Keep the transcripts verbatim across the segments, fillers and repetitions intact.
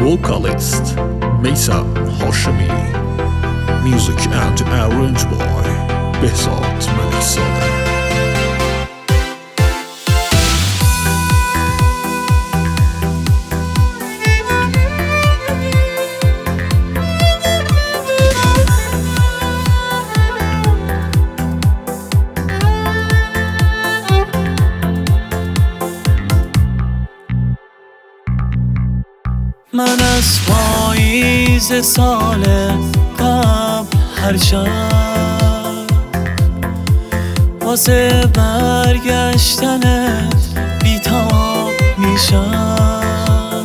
vocalist Meysam Hashemi. Music and arranged by Behzad Maliksade. من از پاییز سال قبل هر شب واسه برگشتنت بیتاب میشم.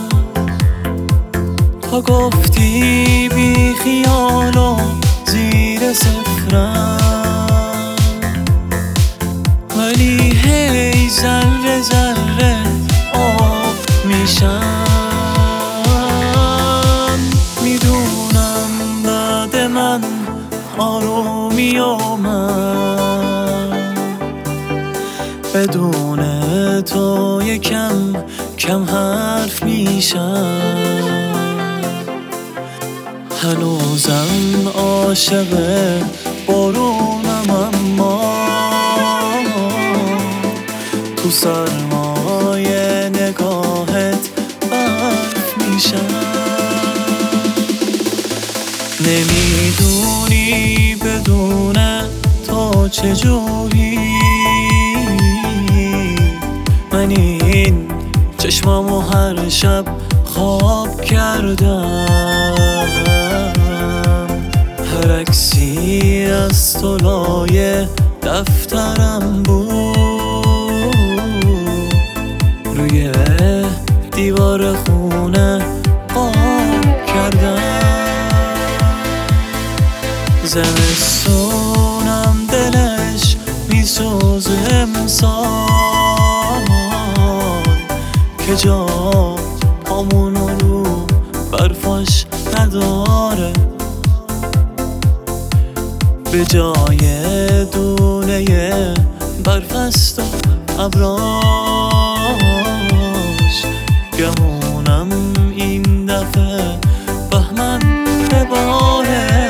تا گفتی بی خیال و زیر صفرم، ولی هی ذره ذره آب میشم. آرومی و من بدون تو یکم کم حرف میشم. هنوزم عاشق بارونم، اما تو سرمای نگاهت برف میشم. نمیدونی بدون تو چجوری من این چشمامو هر شب خواب کردم. هر عکسی از تو لایه دفترم بود، روی دیوار خونه قاب کردم. زمستونم دلش میسوزه امسال که جا پامونو رو برفاش نداره. به جای دونه برف است و ابراش، گمونم این دفعه بهمن بباره.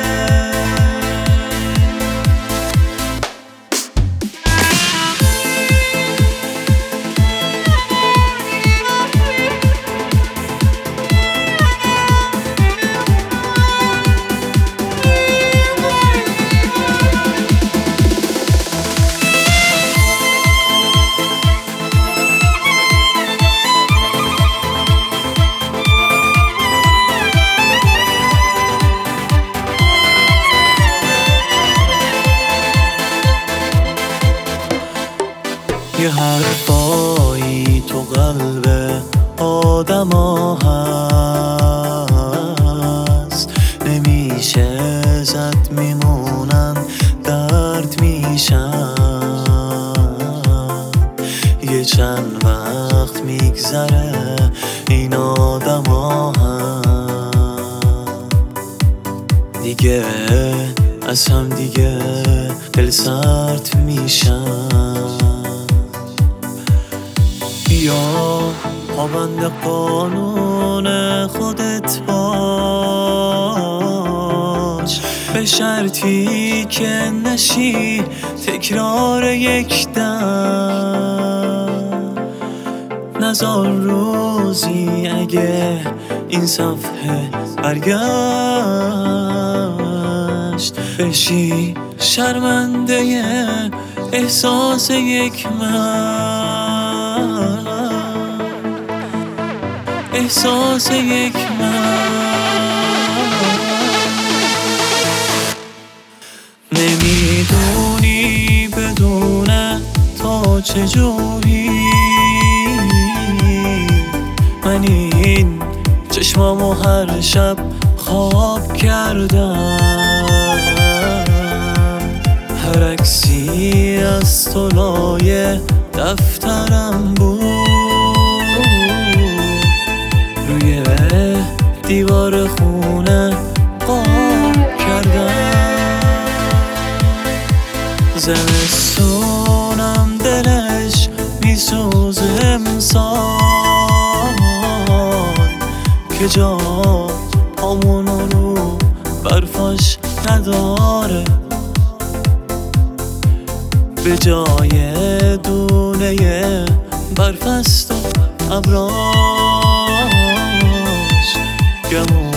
یه حرفایی تو قلب آدم ها هست، نمیشه زد میمونن درد میشن. یه چند وقت میگذره این آدم ها هم دیگه از هم دیگه دل سرد میشن. یا پابند قانون خودت باش، به شرطی که نشی تکرار یک دم. نزار روزی اگه این صفحه برگشت بشی شرمنده احساس یک من، احساس یک من. نمیدونی بدون تو چجوری من این چشمامو هر شب خواب کردم. هر عکسی از تو لایه دفترم بود، روی دیوار خونه قاب کردم. زمستونم دلش میسوزه امسال که جا پامونو رو برفاش نداره، به جای دونه برفست و ابراش گمون